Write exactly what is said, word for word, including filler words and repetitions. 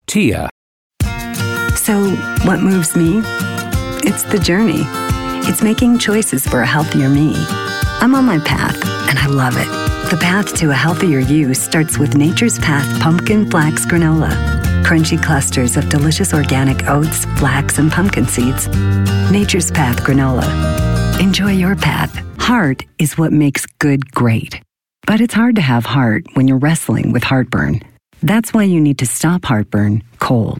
Tia. So, what moves me? It's the journey. It's making choices for a healthier me. I'm on my path, and I love it. The path to a healthier you starts with Nature's Path Pumpkin Flax Granola. Crunchy clusters of delicious organic oats, flax, and pumpkin seeds. Nature's Path Granola. Enjoy your path. Heart is what makes good great. But it's hard to have heart when you're wrestling with heartburn. That's why you need to stop heartburn cold.